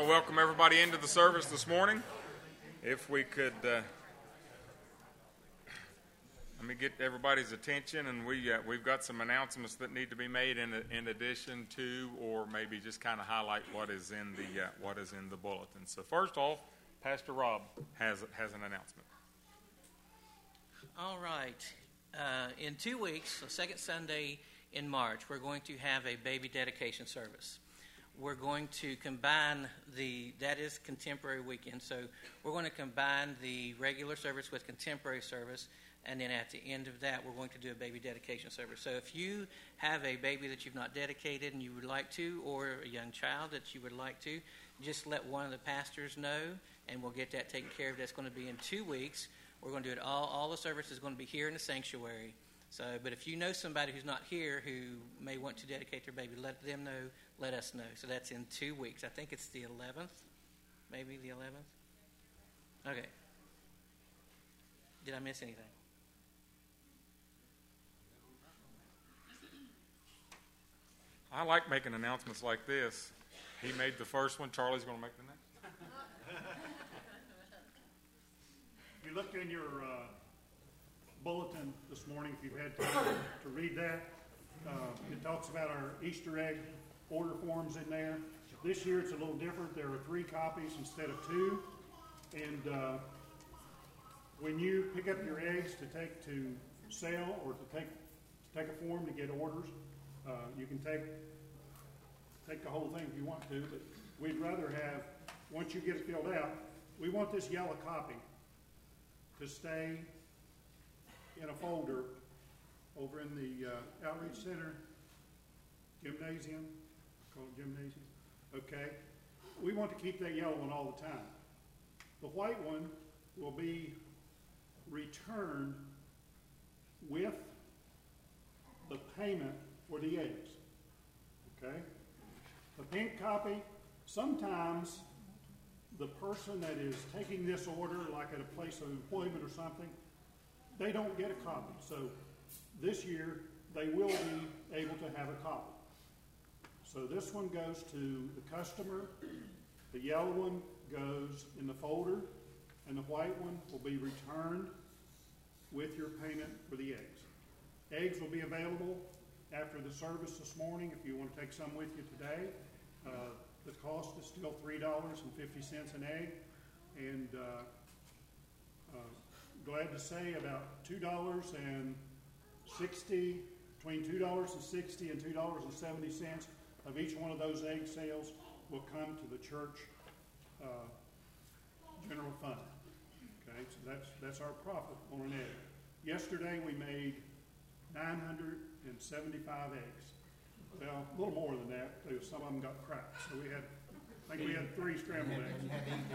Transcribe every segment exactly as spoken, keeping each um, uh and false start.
to welcome everybody into the service this morning. If we could, uh, let me get everybody's attention, and we, uh, we've got some announcements that need to be made in, in addition to, or maybe just kind of highlight what is in the uh, what is in the bulletin. So first off, Pastor Rob has has an announcement. All right. Uh, in two weeks, the second Sunday in March, we're going to have a baby dedication service. We're going to combine the, that is contemporary weekend, so we're going to combine the regular service with contemporary service, and then at the end of that, we're going to do a baby dedication service. So if you have a baby that you've not dedicated and you would like to, or a young child that you would like to, just let one of the pastors know, and we'll get that taken care of. That's going to be in two weeks. We're going to do it all. All the service is going to be here in the sanctuary. So, but if you know somebody who's not here who may want to dedicate their baby, let them know, let us know. So that's in two weeks. I think it's the eleventh, maybe the eleventh. Okay. Did I miss anything? I like making announcements like this. He made the first one. Charlie's going to make the next. If you look in your uh, bulletin this morning, if you've had time to read that, uh, it talks about our Easter egg order forms in there. This year it's a little different. There are three copies instead of two. And uh, when you pick up your eggs to take to sale or to take to take a form to get orders, uh, you can take take the whole thing if you want to, but we'd rather have, once you get it filled out, we want this yellow copy to stay in a folder over in the uh, Outreach Center gymnasium. Call it gymnasium. Okay. We want to keep that yellow one all the time. The white one will be returned with the payment for the eggs. Okay. The pink copy, sometimes the person that is taking this order, like at a place of employment or something, they don't get a copy. So this year, they will be able to have a copy. So this one goes to the customer, the yellow one goes in the folder, and the white one will be returned with your payment for the eggs. Eggs will be available after the service this morning if you want to take some with you today. Uh, the cost is still three dollars and fifty cents an egg, and uh, uh, glad to say about two dollars and sixty, between two dollars and sixty and two dollars and seventy cents of each one of those egg sales will come to the church uh, general fund. Okay, so that's that's our profit on an egg. Yesterday we made nine hundred seventy-five eggs. Well, a little more than that, too. Some of them got cracked. So we had, I think we had three scrambled eggs.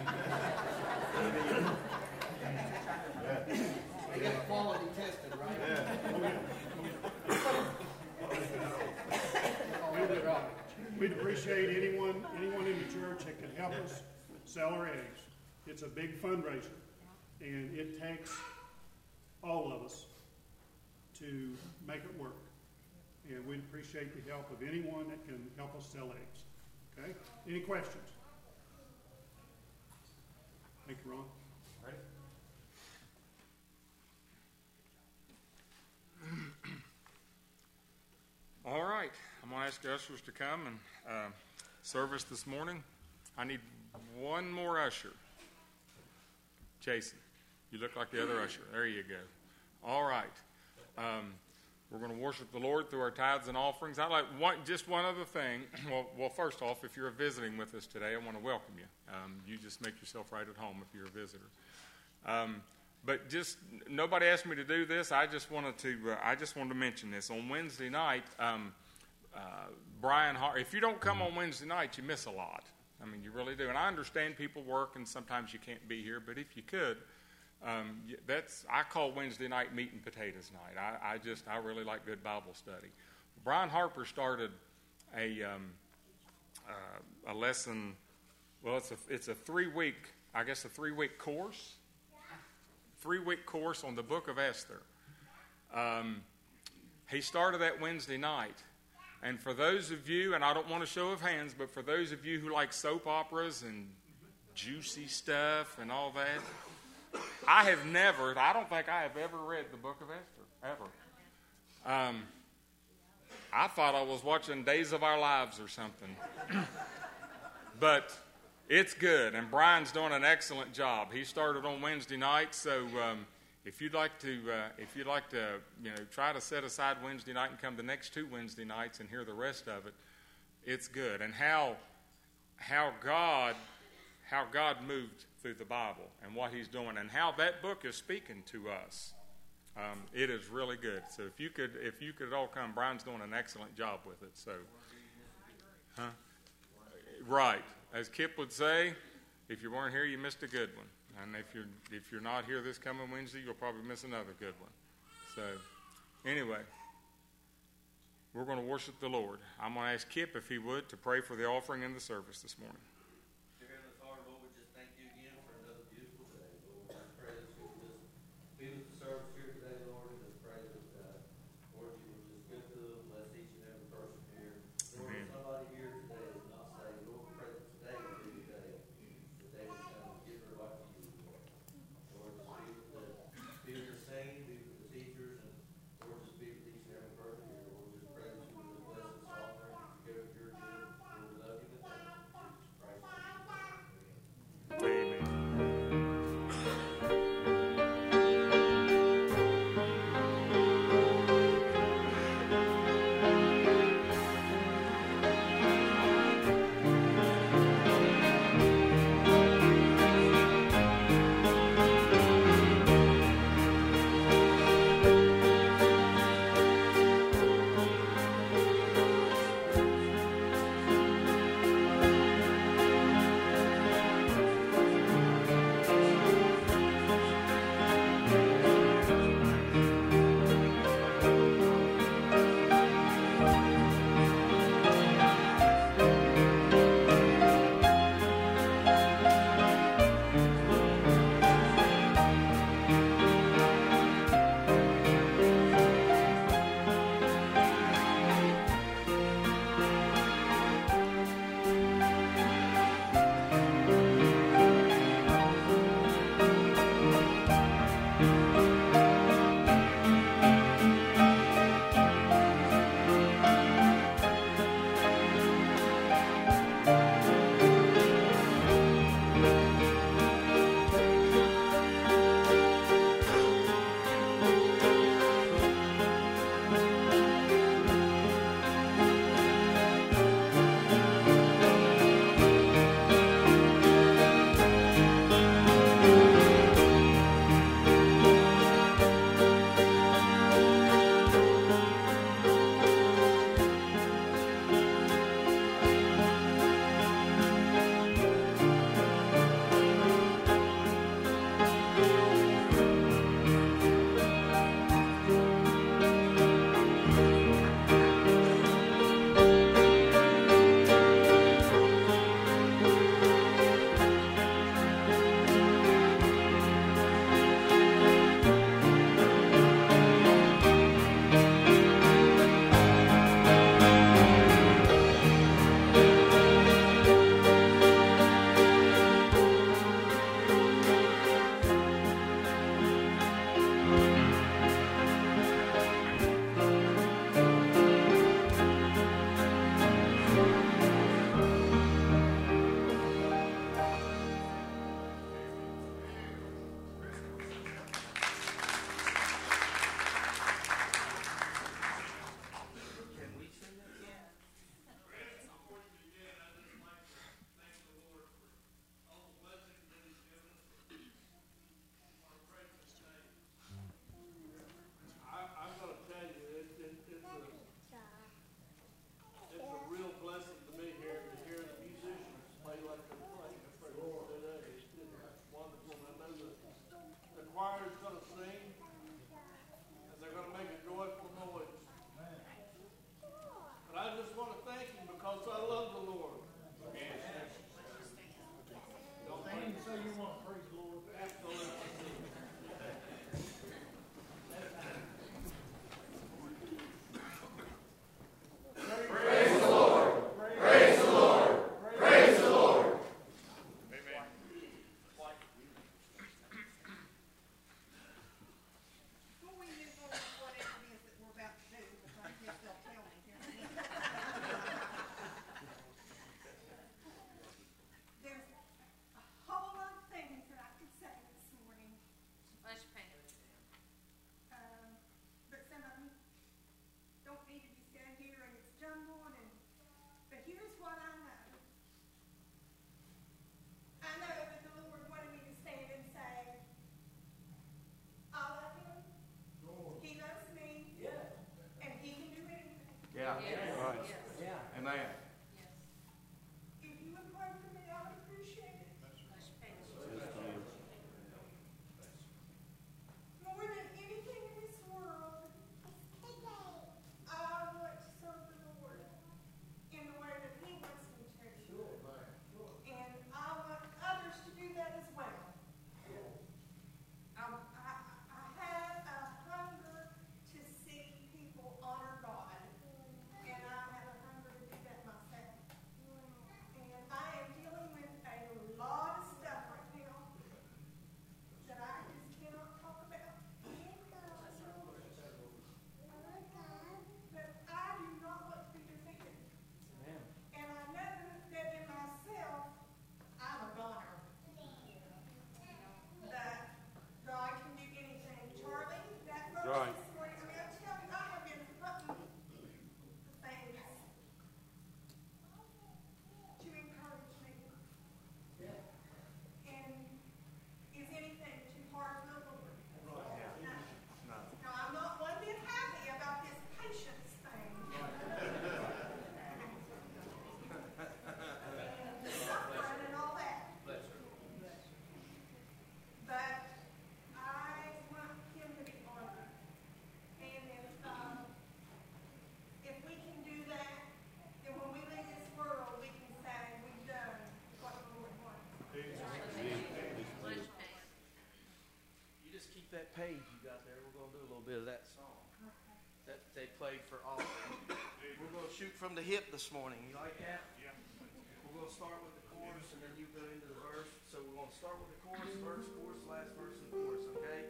They get quality tested, right? Yeah. Oh, yeah. We'd, we'd appreciate anyone, anyone in the church that could help us sell our eggs. It's a big fundraiser, and it takes all of us to make it work. And we'd appreciate the help of anyone that can help us sell eggs. Okay? Any questions? Thank you, Ron. Ready? All right. I'm going to ask the ushers to come and uh, serve us this morning. I need one more usher. Jason, you look like the other usher. There you go. All right. Um, We're going to worship the Lord through our tithes and offerings. I'd like one, just one other thing. Well, well, first off, if you're visiting with us today, I want to welcome you. Um, you just make yourself right at home if you're a visitor. Um, but just nobody asked me to do this. I just wanted to. Uh, I just wanted to mention this on Wednesday night. Um, uh, Brian, Har- if you don't come on Wednesday night, you miss a lot. I mean, you really do. And I understand people work, and sometimes you can't be here. But if you could. Um, that's I call Wednesday night meat and potatoes night. I, I just I really like good Bible study. Brian Harper started a um, uh, a lesson. Well, it's a it's a three week I guess a three week course, three week course on the Book of Esther. Um, he started that Wednesday night, And for those of you, and I don't want a show of hands, but for those of you who like soap operas and juicy stuff and all that, I have never, I don't think I have ever read the book of Esther, ever. Um, I thought I was watching Days of Our Lives or something. But it's good, and Brian's doing an excellent job. He started on Wednesday night, so um, if you'd like to, uh, if you'd like to, you know, try to set aside Wednesday night and come the next two Wednesday nights and hear the rest of it, it's good. And how, how God, how God moved through the Bible and what He's doing, and how that book is speaking to us. Um, it is really good. So if you could, if you could all come, Brian's doing an excellent job with it. So, huh? Right. As Kip would say, if you weren't here, you missed a good one. And if you're if you're not here this coming Wednesday, you'll probably miss another good one. So, anyway, we're going to worship the Lord. I'm going to ask Kip, if he would, to pray for the offering and the service this morning. Dear Heavenly Father, Lord, we just thank you again for another beautiful day. Lord, we just pray that you would just be with the service here today, Lord, and just pray that, uh, Lord, you would just go through and bless each and every person here. Lord, if somebody here today is not saved, Lord, we pray that today would be the day that they would come and give their life to you, Lord. Lord, just be with the, be with the singing, be with the teachers, and Lord, just be with each and every person here. Lord, just pray that you would just bless this offering, give it your good. Lord, we love you and thank you. In Jesus' from the hip this morning. You like that? Yeah. We're going to start with the chorus, and then you go into the verse. So we're going to start with the chorus, verse, chorus, last verse, and chorus, okay?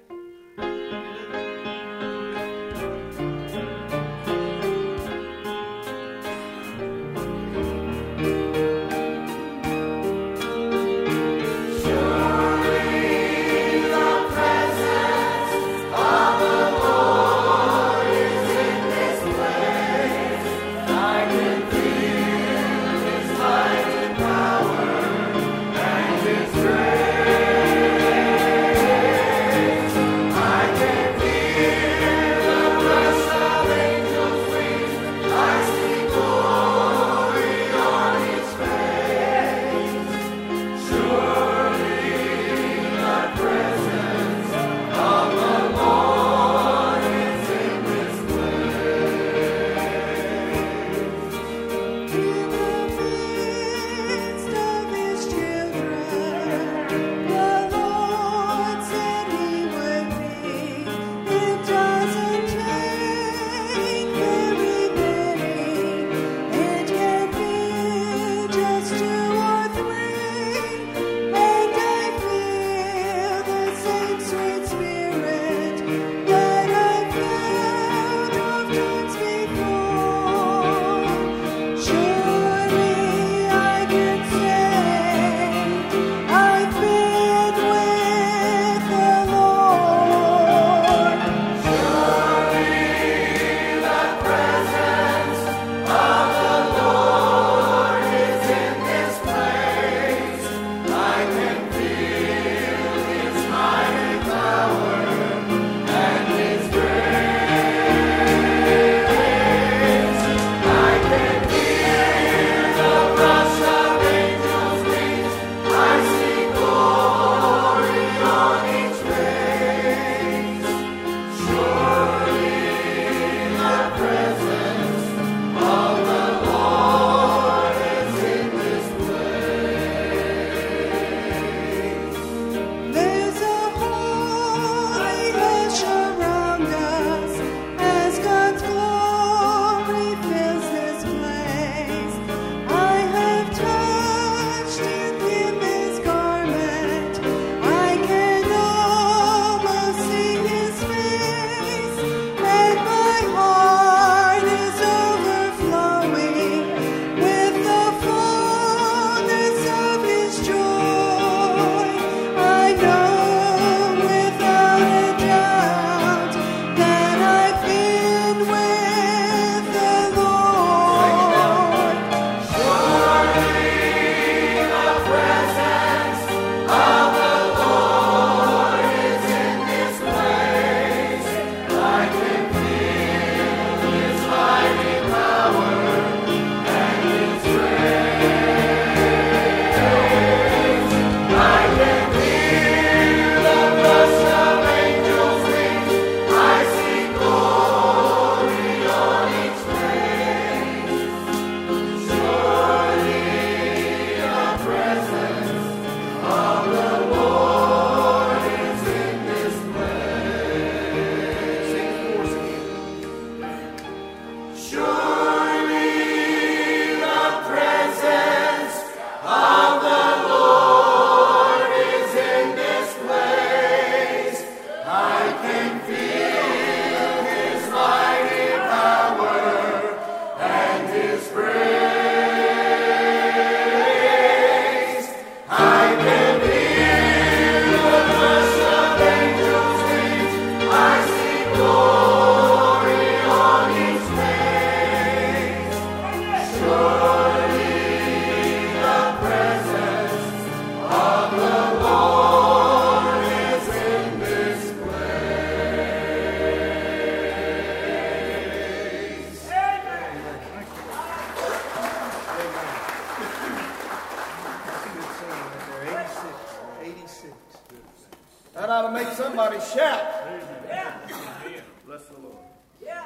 That ought to make somebody shout. Yeah. Bless the Lord. Yeah.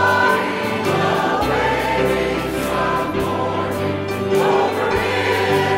Over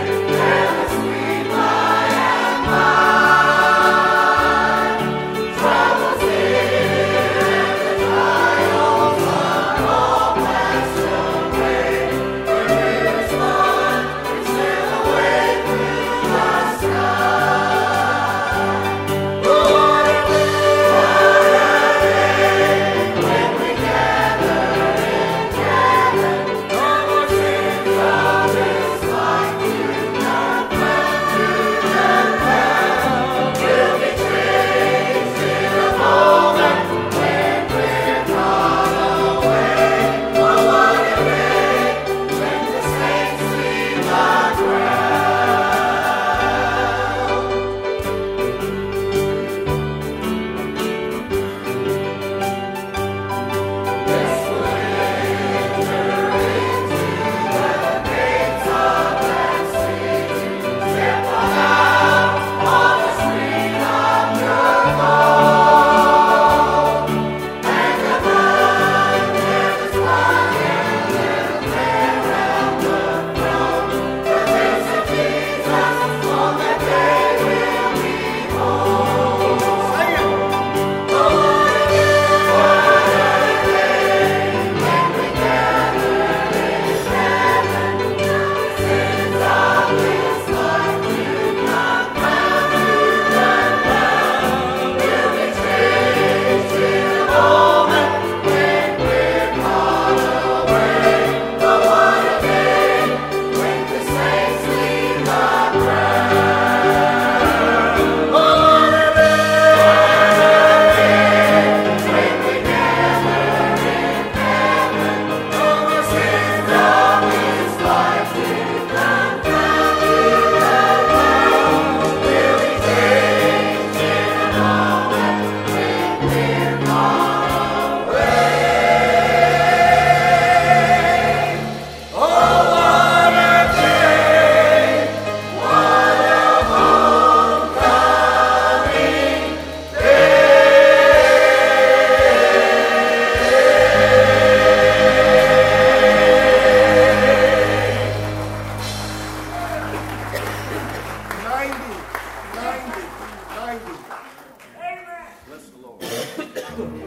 ninety, ninety, ninety. Bless the Lord.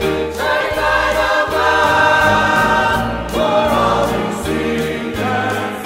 Sing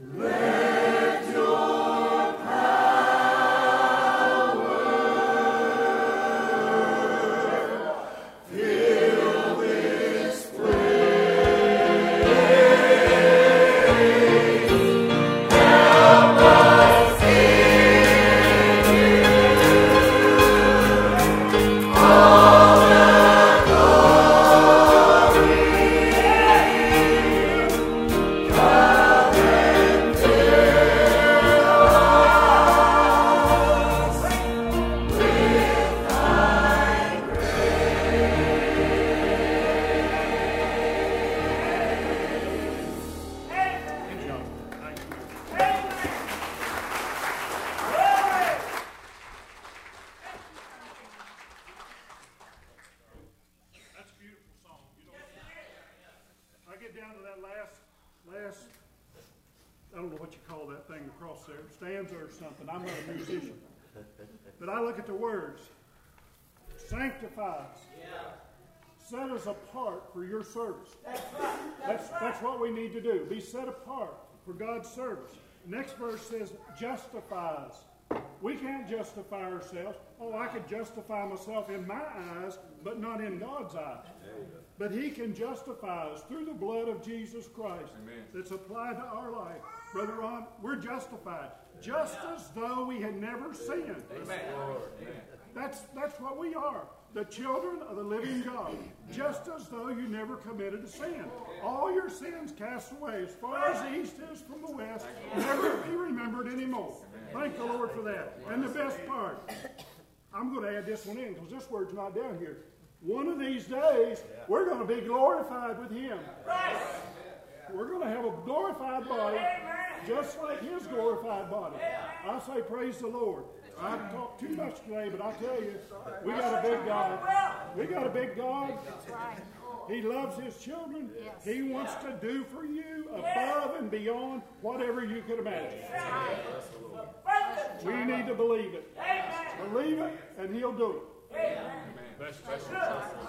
Stanza or something. I'm not a musician. But I look at the words. Sanctifies. Set us apart for your service. That's, that's what we need to do. Be set apart for God's service. Next verse says, justifies. We can't justify ourselves. Oh, I could justify myself in my eyes, but not in God's eyes. But He can justify us through the blood of Jesus Christ. Amen. That's applied to our life. Brother Ron, we're justified. Just as though we had never sinned. Amen. That's, that's what we are. The children of the living God. Just as though you never committed a sin. All your sins cast away as far as the east is from the west. Never be remembered anymore. Thank the Lord for that. And the best part, I'm going to add this one in because this word's not down here. One of these days, we're going to be glorified with Him. We're going to have a glorified body just like His glorified body. I say praise the Lord. I've talked too much today, but I tell you, we got a big God. We got a big God. He loves His children. He wants to do for you above and beyond whatever you could imagine. We need to believe it. Believe it, and He'll do it. Amen. That's, that's His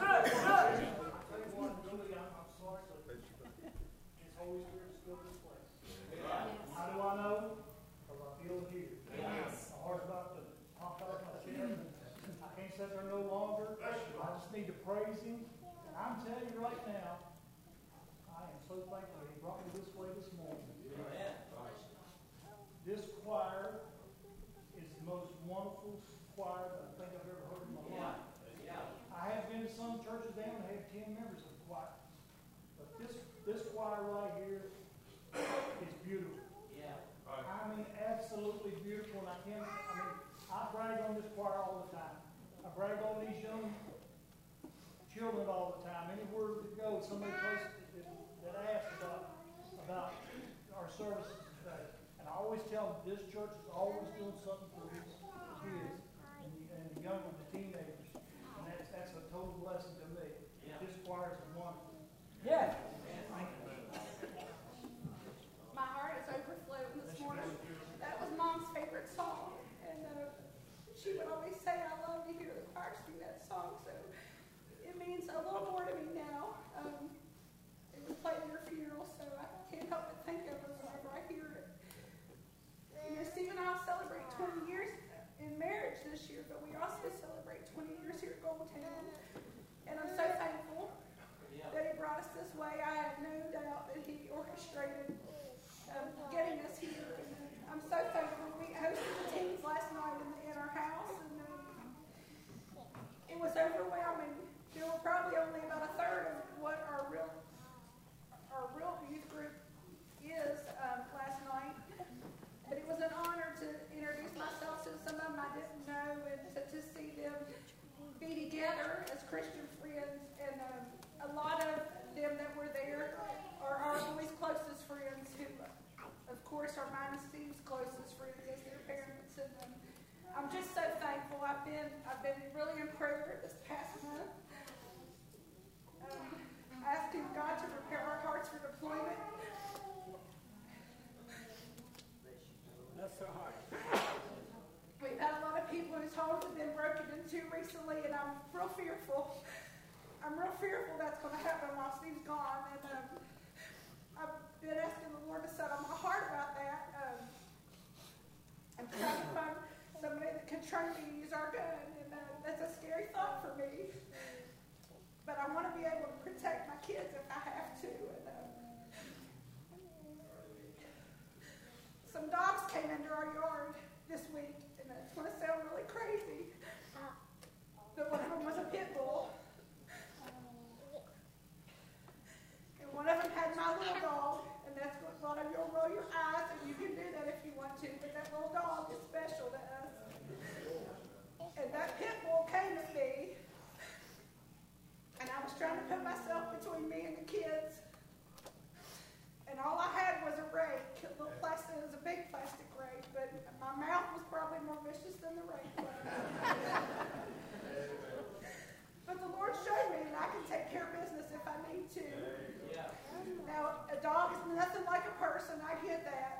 Holy Spirit is still in this place. How do I know? Because I feel it here. My heart's about to pop out my chest. I can't sit there no longer. I just need to praise Him. And I'm telling you right now, I am so thankful He brought me this way this morning. This choir is the most wonderful choir that I think I've ever heard in my life. I have been to some churches down that have ten members of the choir. But this this choir right here is beautiful. Yeah. I mean, absolutely beautiful. And I can't, I mean, I brag on this choir all the time. I brag on these young children all the time. Anywhere we go, somebody close that, that asks about, about our services today. And I always tell them this church is always doing something for its kids and the, and the young and the teenagers. And that's, that's a total blessing to me. Yeah. This choir is wonderful. Yeah. My heart is overflowing this morning. That was Mom's favorite song. And uh, she would always say, I love to hear the choir sing that song. So it means a little more to me now. Um, it was played at her funeral, so I can't help but think of it whenever I hear it. You know, Steve and I will celebrate twenty years in marriage this year, but we also celebrate twenty years here at Goldtown. And I'm so thankful that He brought us this way. I have no doubt that He orchestrated um, getting us here. And I'm so thankful. We hosted the teams last night in, in our house, and um, it was overwhelming. There were probably only about a third of what our real our real youth group is um, last night. But it was an honor to introduce myself to some of them I didn't know, and to, to see them be together as Christian friends. And um, a lot of them that were there are our boys' closest friends, who, of course, are mine and Steve's closest friends as their parents. And um, I'm just so thankful. I've been I've been really in prayer this past month, um, asking God to prepare our hearts for deployment. That's so hard. We've had a lot of people whose homes have been broken into recently, and I'm real fearful. I'm real fearful that's going to happen while Steve's gone. And um, I've been asking the Lord to settle my heart about that. eyes, and you can do that if you want to, but that little dog is special to us. And that pit bull came at me, and I was trying to put myself between me and the kids. And all I had was a rake, a little plastic, it was a big plastic rake, but my mouth was probably more vicious than the rake was. But the Lord showed me that I can take care of business if I need to. Yeah. Now, a dog is nothing like a person, I get that.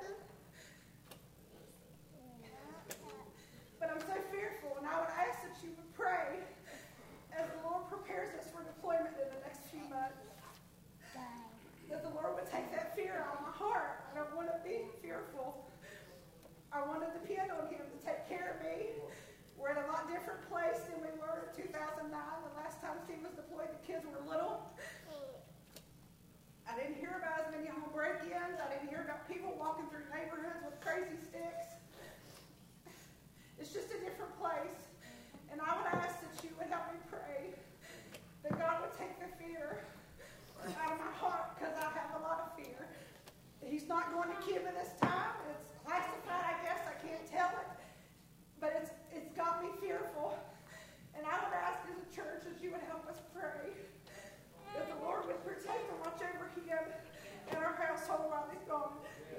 But I'm so fearful, and I would ask that you would pray as the Lord prepares us for deployment in the next few months. That the Lord would take that fear out of my heart. I don't want to be fearful. I want to depend on Him to take care of me. We're in a lot different place than we were in two thousand nine. The last time Steve was deployed, the kids were little. I didn't hear about as many home break-ins. I didn't hear about people walking through neighborhoods with crazy sticks. It's just a different place. And I would ask that you would help me pray that God would take the fear out of my heart, because I have a lot of fear. He's not going to Cuba this time. It's classified, I guess. I can't tell it. But it's it's got me fearful. And I would ask as a church that you would help us pray that the Lord would protect and watch over him and our household while he's gone.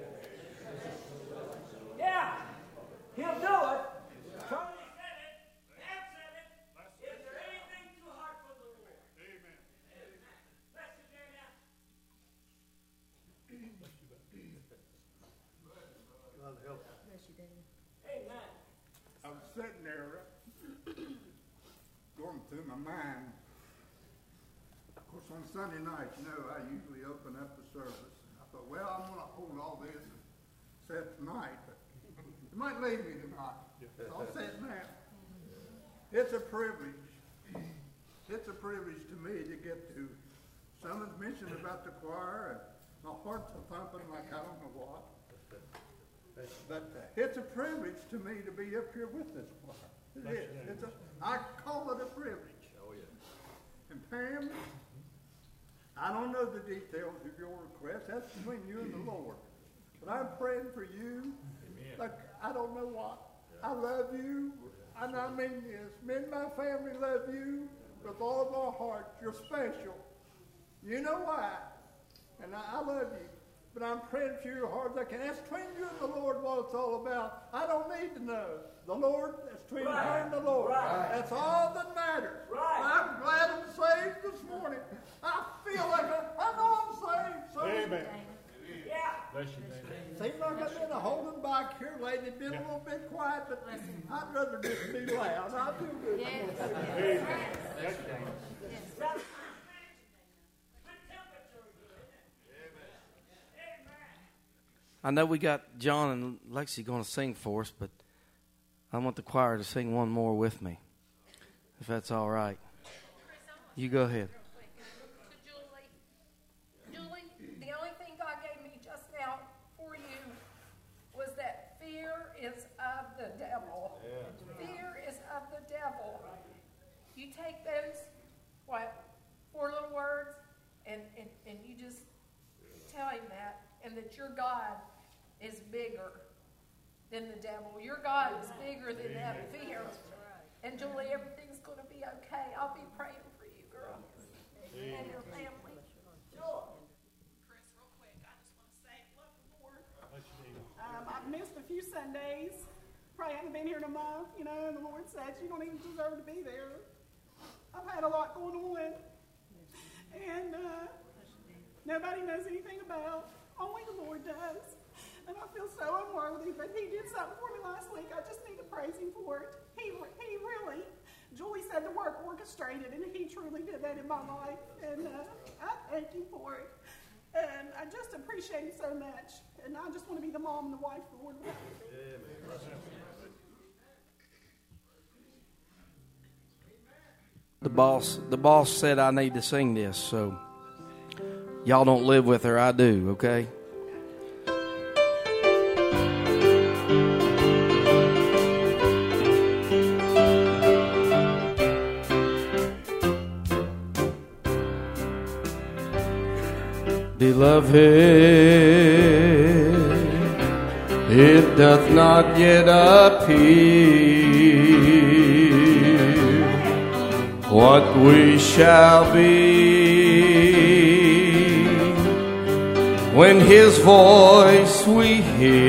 Yeah, he'll do it. Tony said it. Pam said it. Is there anything too hard for the Lord? Amen. Bless you, Daniel. God help. Amen. I was sitting there going through my mind. Of course, on Sunday night, you know, I usually open up the service. I thought, well, I'm going to hold all this and say it tonight, but it might leave me tonight. So I'll say it now. It's a privilege. It's a privilege to me to get to. Someone's mentioned about the choir, and my heart's a thumping like I don't know what. But uh, it's a privilege to me to be up here with this choir. It is. It's a, I call it a privilege. Oh, yeah. And Pam, I don't know the details of your request. That's between you and the Lord. But I'm praying for you. Amen. Like, I don't know what. I love you. And I mean this. Me and my family love you with all of our hearts. You're special. You know why. And I, I love you. But I'm praying for you as hard as I can. That's between you and the Lord what it's all about. I don't need to know. The Lord, that's between right. you and the Lord. Right. That's all that matters. Right. I'm glad I'm saved this morning. I feel like I, I know I'm saved. So amen. Yeah. Bless you, amen. Seems like I've been holding back here lately. Been yeah. a little bit quiet, but I'd rather just be loud. I do good. Yes. Yes. Yes. Yes. I know we got John and Lexi going to sing for us, but I want the choir to sing one more with me, if that's all right. You go ahead. To Julie, Julie, the only thing God gave me just now for you was that fear is of the devil. Yeah. Fear is of the devil. You take those, what, four little words, and, and, and you just tell him that, and that your God is bigger than the devil. Your God is bigger than that fear. And Julie, everything's going to be okay. I'll be praying for you, girl, and your family. Sure. Chris, real quick, I just want to say, love the Lord. Um, I've missed a few Sundays. Probably haven't been here in a month, you know, and the Lord said, you don't even deserve to be there. I've had a lot going on. And uh, nobody knows anything about. Only the Lord does. And I feel so unworthy, but he did something for me last week. I just need to praise him for it. He, he really, Julie said the word orchestrated, and he truly did that in my life. And uh, I thank him for it. And I just appreciate him so much. And I just want to be the mom and the wife the Lord will have me. The boss, the boss said I need to sing this, so y'all don't live with her, I do, okay? Beloved, it doth not yet appear what we shall be when his voice we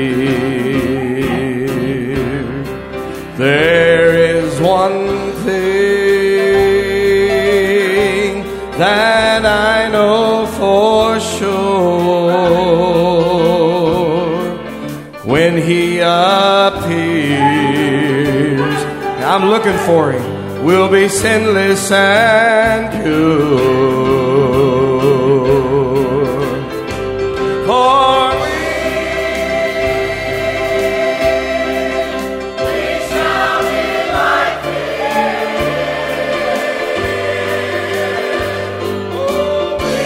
hear. There is one thing that I know for sure: when he appears, I'm looking for him, we'll be sinless and pure. For we, we shall be like him. Oh, we,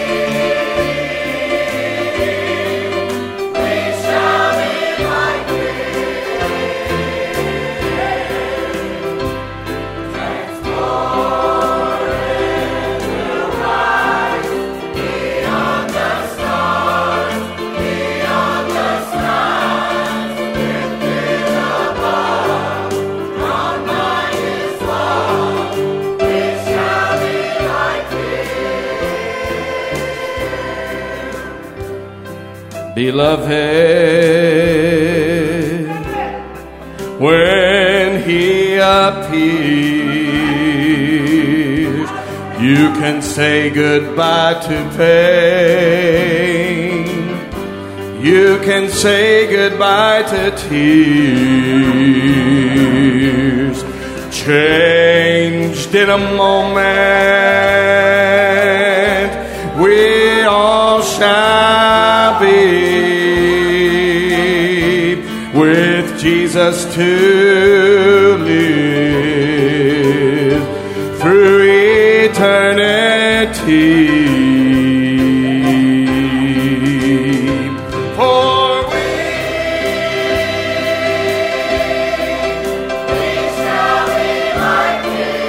we shall be like Beloved, when he appears, you can say goodbye to pain. You can say goodbye to tears. Changed in a moment, we all shall be with Jesus to live through eternity. For we, we shall be like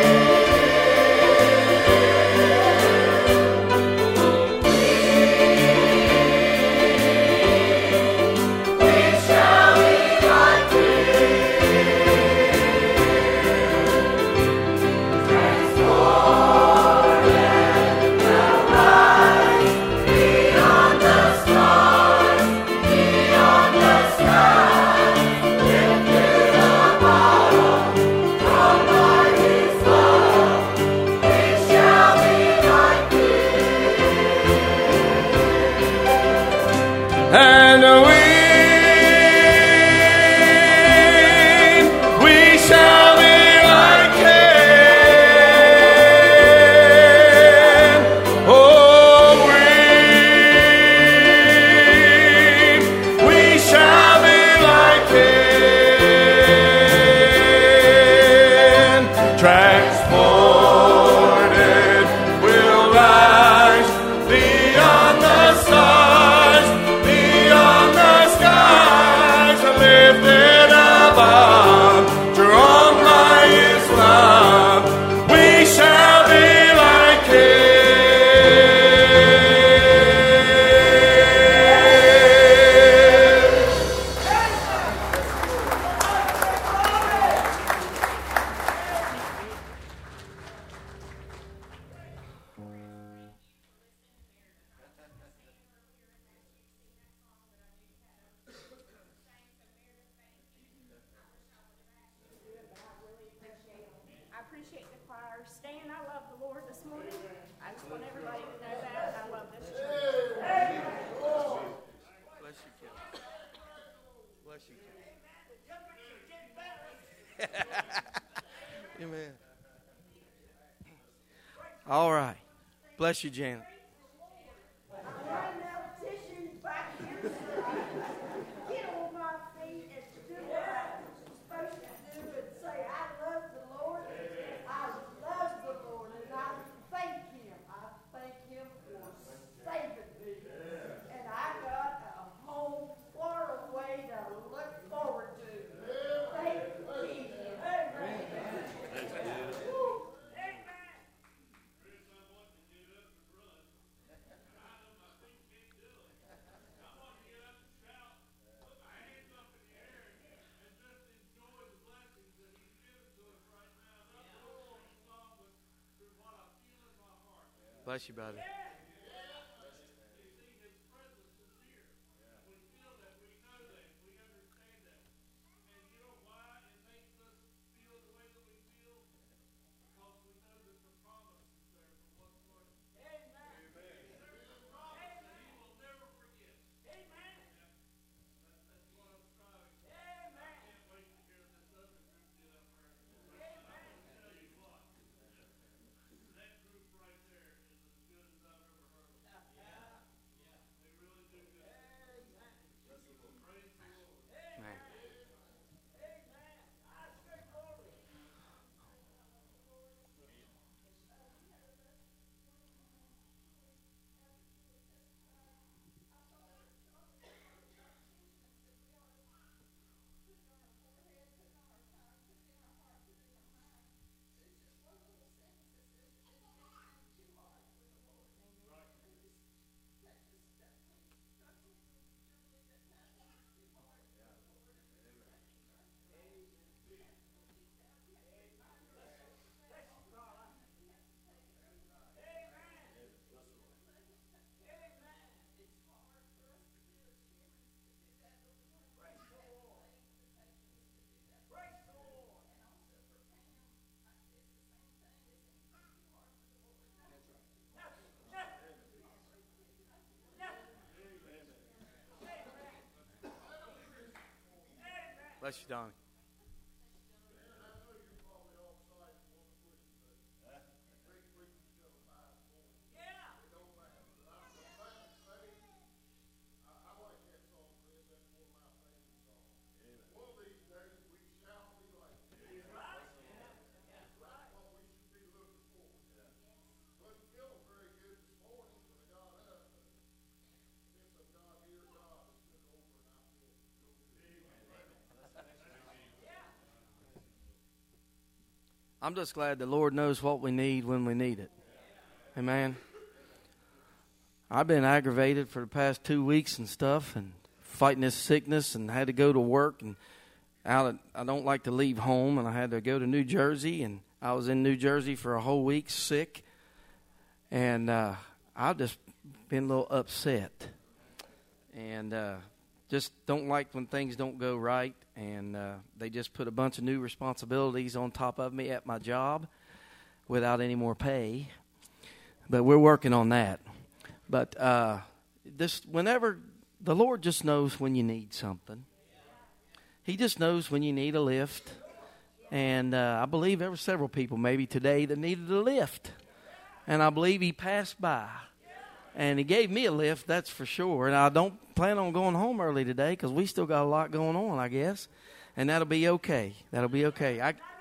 and we, we shall be like him. Oh, we, we shall be like him. Transported we'll rise beyond the stars, beyond the skies, lifted above, drawn by his love, we shall be like I appreciate the choir. Stan, I love the Lord this morning. I just want everybody to know that. I love this church. Bless you, Kim. Bless you, Kim. Amen. All right. Bless you, Janet. Get on my feet and do what I'm supposed to do and say, I love the Lord. I love the Lord and I thank him. I thank him for saving me. And I got a whole Florida way to look forward to. Thank Jesus. Amen. Woo. Amen. Bless you, buddy. Bless you, Donnie. I'm just glad the Lord knows what we need when we need it. Amen. I've been aggravated for the past two weeks and stuff and fighting this sickness and had to go to work and out. Of, I don't like to leave home, and I had to go to New Jersey, and I was in New Jersey for a whole week sick, and uh, I've just been a little upset and uh, just don't like when things don't go right. And uh, they just put a bunch of new responsibilities on top of me at my job without any more pay. But we're working on that. But uh, this, whenever the Lord just knows when you need something. He just knows when you need a lift. And uh, I believe there were several people maybe today that needed a lift. And I believe He passed by. And He gave me a lift, that's for sure. And I don't plan on going home early today because we still got a lot going on, I guess. And that'll be okay. That'll be okay. I